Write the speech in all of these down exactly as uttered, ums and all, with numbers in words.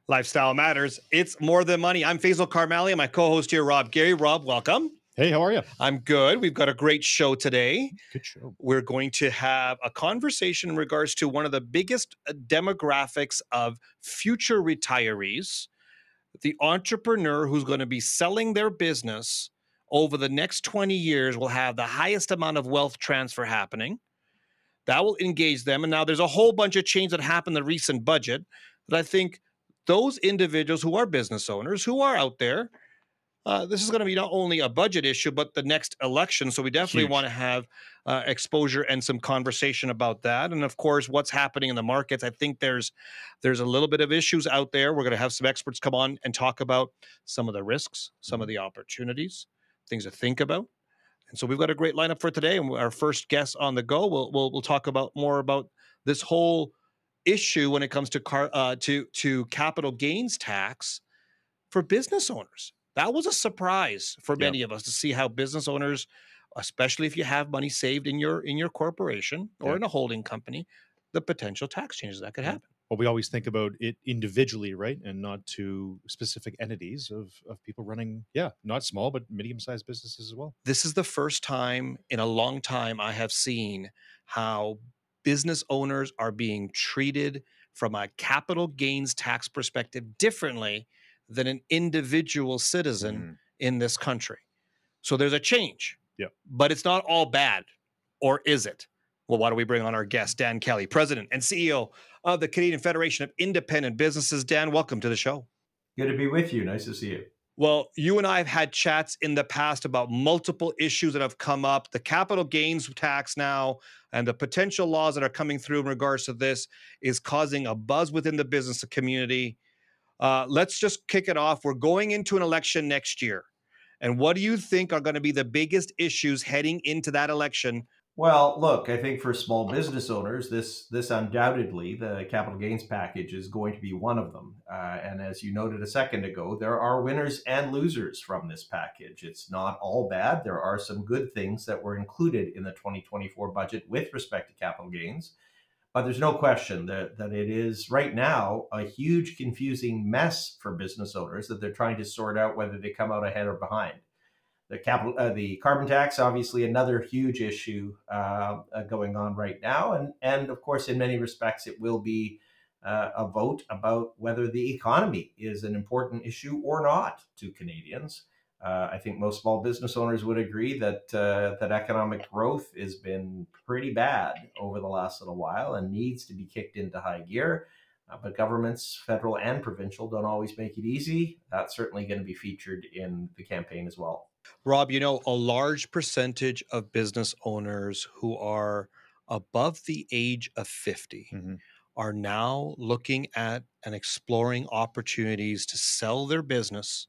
Lifestyle matters. It's more than money. I'm Faisal Karmali. My co-host here, Rob Gary. Rob, welcome. Hey, how are you? I'm good. We've got a great show today. Good show. We're going to have a conversation in regards to one of the biggest uh, demographics of future retirees, the entrepreneur who's going to be selling their business over the next twenty years will have the highest amount of wealth transfer happening. That will engage them. And now there's a whole bunch of change that happened in the recent budget that I think those individuals who are business owners, who are out there, uh, this is going to be not only a budget issue, but the next election. So we definitely Huge. want to have uh, exposure and some conversation about that. And of course, what's happening in the markets. I think there's there's a little bit of issues out there. We're going to have some experts come on and talk about some of the risks, some of the opportunities, things to think about. And so we've got a great lineup for today. And our first guest on the go, we'll we'll, we'll talk about more about this whole issue when it comes to car uh, to to capital gains tax for business owners. That was a surprise for many Yep. of us to see how business owners, especially if you have money saved in your in your corporation or Yep. in a holding company, the potential tax changes that could Yeah. happen. Well, we always think about it individually, right? And not to specific entities of, of people running, yeah, not small, but medium sized businesses as well. This is the first time in a long time I have seen how business owners are being treated from a capital gains tax perspective differently than an individual citizen Mhm. in this country. So there's a change, Yep. but it's not all bad, or is it? Well, why don't we bring on our guest, Dan Kelly, President and C E O of the Canadian Federation of Independent Businesses. Dan, welcome to the show. Good to be with you. Nice to see you. Well, you and I have had chats in the past about multiple issues that have come up, the capital gains tax now, and the potential laws that are coming through in regards to this is causing a buzz within the business community. Uh, let's just kick it off. We're going into an election next year. And what do you think are going to be the biggest issues heading into that election? Well, look, I think for small business owners, this this undoubtedly the capital gains package is going to be one of them. Uh, and as you noted a second ago, there are winners and losers from this package. It's not all bad. There are some good things that were included in the twenty twenty-four budget with respect to capital gains. But there's no question that, that it is right now a huge confusing mess for business owners that they're trying to sort out whether they come out ahead or behind. The capital, uh, the carbon tax, obviously another huge issue uh, uh, going on right now, and and of course, in many respects, it will be uh, a vote about whether the economy is an important issue or not to Canadians. Uh, I think most small business owners would agree that uh, that economic growth has been pretty bad over the last little while and needs to be kicked into high gear. Uh, but governments, federal and provincial, don't always make it easy. That's certainly going to be featured in the campaign as well. Rob, you know, a large percentage of business owners who are above the age of fifty Mhm. are now looking at and exploring opportunities to sell their business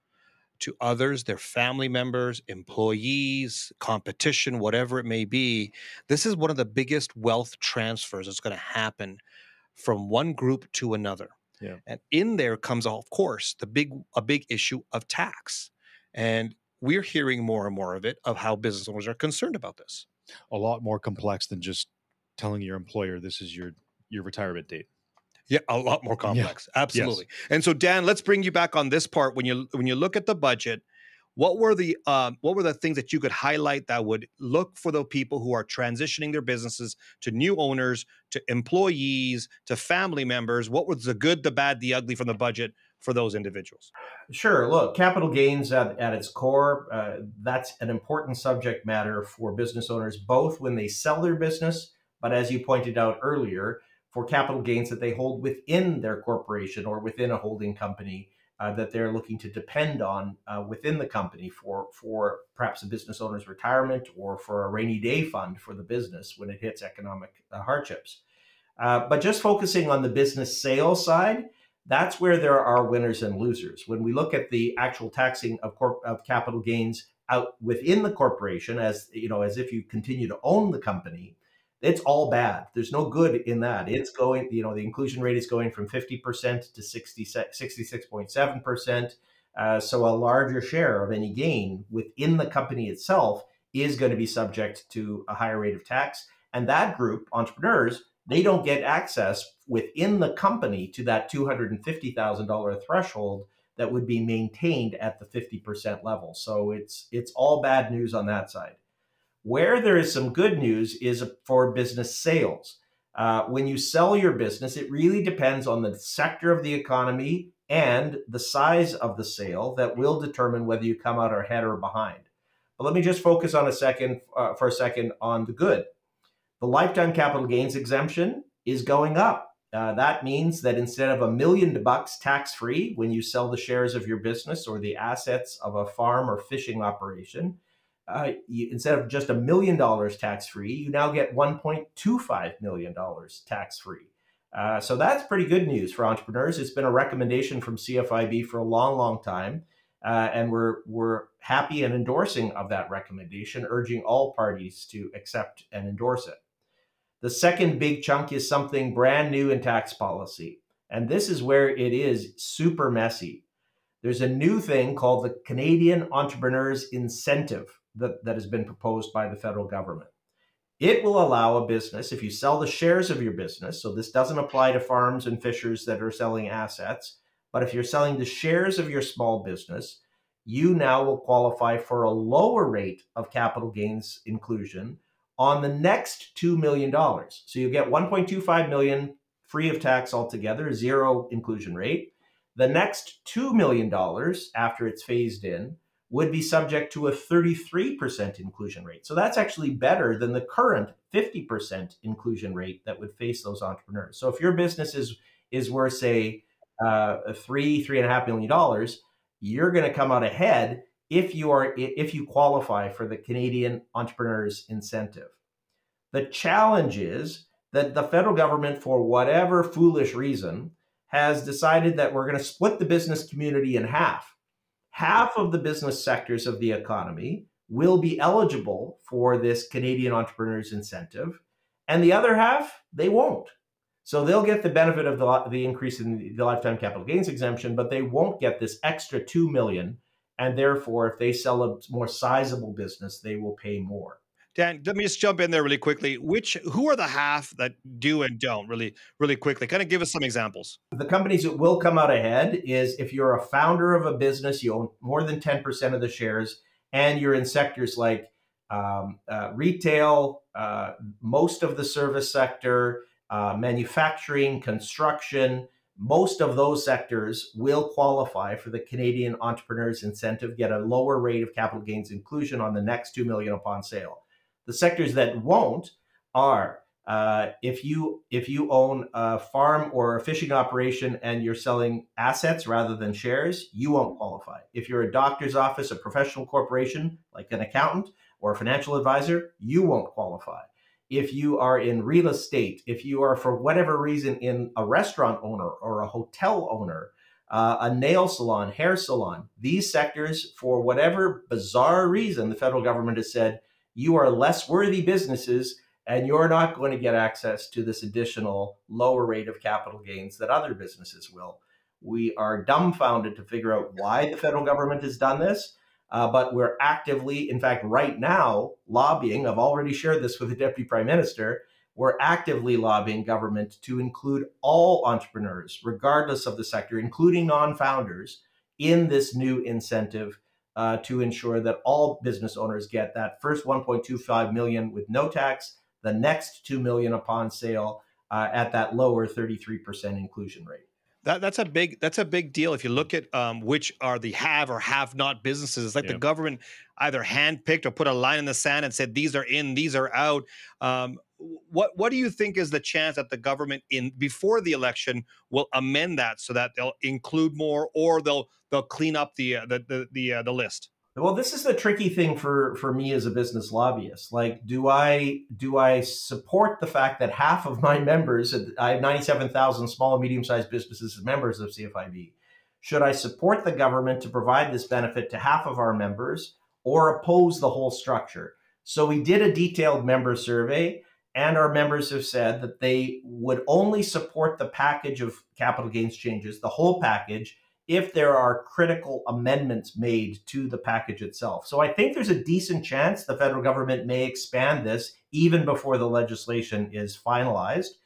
to others, their family members, employees, competition, whatever it may be. This is one of the biggest wealth transfers that's going to happen from one group to another. Yeah. And in there comes, of course, the big a big issue of tax. And we're hearing more and more of it, of how business owners are concerned about this. A lot more complex than just telling your employer this is your your retirement date. Yeah, a lot more Yeah. complex. Absolutely. And so, Dan, let's bring you back on this part. When you when you look at the budget, what were the um, what were the things that you could highlight that would look for the people who are transitioning their businesses to new owners, to employees, to family members? What was the good, the bad, the ugly from the budget for those individuals? Sure. Look, capital gains at, at its core, uh, that's an important subject matter for business owners, both when they sell their business, but as you pointed out earlier, for capital gains that they hold within their corporation or within a holding company uh, that they're looking to depend on uh, within the company for, for perhaps a business owner's retirement or for a rainy day fund for the business when it hits economic uh, hardships. Uh, but just focusing on the business sales side, that's where there are winners and losers. When we look at the actual taxing of, corp- of capital gains out within the corporation, as you know, as if you continue to own the company, it's all bad. There's no good in that. It's going, you know, the inclusion rate is going from fifty percent to sixty-six point seven percent. Uh, so a larger share of any gain within the company itself is going to be subject to a higher rate of tax. And that group, entrepreneurs, they don't get access within the company to that two hundred fifty thousand dollars threshold that would be maintained at the fifty percent level. So it's it's all bad news on that side. Where there is some good news is for business sales. Uh, when you sell your business, it really depends on the sector of the economy and the size of the sale that will determine whether you come out ahead or behind. But let me just focus on a second uh, for a second on the good. The lifetime capital gains exemption is going up. Uh, that means that instead of a million bucks tax-free when you sell the shares of your business or the assets of a farm or fishing operation, uh, you, instead of just a million dollars tax-free, you now get one point two five million dollars tax-free. Uh, so that's pretty good news for entrepreneurs. It's been a recommendation from C F I B for a long, long time. Uh, and we're we're happy and endorsing of that recommendation, urging all parties to accept and endorse it. The second big chunk is something brand new in tax policy. And this is where it is super messy. There's a new thing called the Canadian Entrepreneurs Incentive that, that has been proposed by the federal government. It will allow a business, if you sell the shares of your business, so this doesn't apply to farms and fishers that are selling assets, but if you're selling the shares of your small business, you now will qualify for a lower rate of capital gains inclusion on the next two million dollars. So you get one point two five million dollars free of tax altogether, zero inclusion rate. The next two million dollars after it's phased in would be subject to a thirty-three percent inclusion rate. So that's actually better than the current fifty percent inclusion rate that would face those entrepreneurs. So if your business is, is worth, say, uh, three, three and a half million dollars, you're going to come out ahead if you are if you qualify for the Canadian Entrepreneurs Incentive. The challenge is that the federal government, for whatever foolish reason, has decided that we're going to split the business community in half. Half of the business sectors of the economy will be eligible for this Canadian Entrepreneurs Incentive, and the other half, they won't. So they'll get the benefit of the, the increase in the lifetime capital gains exemption, but they won't get this extra two million dollars. And therefore, if they sell a more sizable business, they will pay more. Dan, let me just jump in there really quickly. Which, who are the half that do and don't really, really quickly? Kind of give us some examples. The companies that will come out ahead is if you're a founder of a business, you own more than ten percent of the shares, and you're in sectors like um, uh, retail, uh, most of the service sector, uh, manufacturing, construction. Most of those sectors will qualify for the Canadian Entrepreneurs Incentive, get a lower rate of capital gains inclusion on the next two million dollars upon sale. The sectors that won't are uh, if you if you own a farm or a fishing operation and you're selling assets rather than shares, you won't qualify. If you're a doctor's office, a professional corporation like an accountant or a financial advisor, you won't qualify. If you are in real estate, if you are for whatever reason in a restaurant owner or a hotel owner, uh, a nail salon, hair salon, these sectors, for whatever bizarre reason, the federal government has said, you are less worthy businesses and you're not going to get access to this additional lower rate of capital gains that other businesses will. We are dumbfounded to figure out why the federal government has done this. Uh, but we're actively, in fact, right now, lobbying. I've already shared this with the Deputy Prime Minister. We're actively lobbying government to include all entrepreneurs, regardless of the sector, including non-founders, in this new incentive uh, to ensure that all business owners get that first one point two five million dollars with no tax, the next two million dollars upon sale uh, at that lower thirty-three percent inclusion rate. That, that's a big that's a big deal. If you look at um, which are the have or have not businesses, it's like Yeah. the government either handpicked or put a line in the sand and said these are in, these are out. Um, what what do you think is the chance that the government in before the election will amend that so that they'll include more, or they'll they'll clean up the uh, the the the, uh, the list? Well, this is the tricky thing for, for me as a business lobbyist. Like, do I do I support the fact that half of my members, I have ninety-seven thousand small and medium-sized businesses as members of C F I B, should I support the government to provide this benefit to half of our members or oppose the whole structure? So we did a detailed member survey, and our members have said that they would only support the package of capital gains changes, the whole package, if there are critical amendments made to the package itself. So I think there's a decent chance the federal government may expand this even before the legislation is finalized.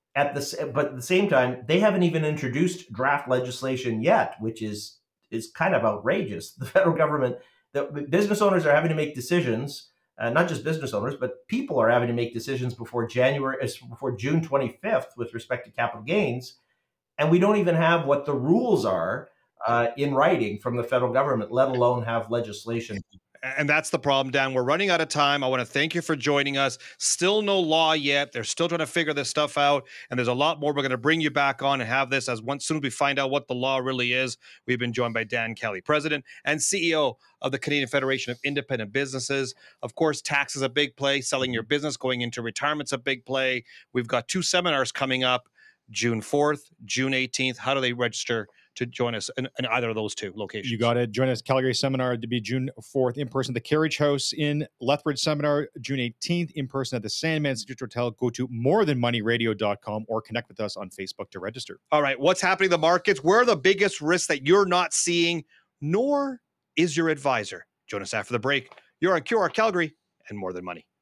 At the s- but at the same time, they haven't even introduced draft legislation yet, which is is kind of outrageous. The federal government, the business owners are having to make decisions. Uh, not just business owners, but people are having to make decisions before January, as before June twenty-fifth with respect to capital gains, and we don't even have what the rules are uh, in writing from the federal government, let alone have legislation. And that's the problem, Dan. We're running out of time. I want to thank you for joining us. Still no law yet. They're still trying to figure this stuff out. And there's a lot more. We're going to bring you back on and have this as once soon as we find out what the law really is. We've been joined by Dan Kelly, President and C E O of the Canadian Federation of Independent Businesses. Of course, tax is a big play. Selling your business, going into retirement's a big play. We've got two seminars coming up, June fourth, June eighteenth. How do they register to join us in, in either of those two locations? You got it. Join us, Calgary Seminar to be June fourth in person, the Carriage House in Lethbridge Seminar, June eighteenth in person at the Sandman Institute Hotel. Go to more than money radio dot com or connect with us on Facebook to register. All right, what's happening in the markets? Where are the biggest risks that you're not seeing, nor is your advisor? Join us after the break. You're on Q R Calgary and More Than Money.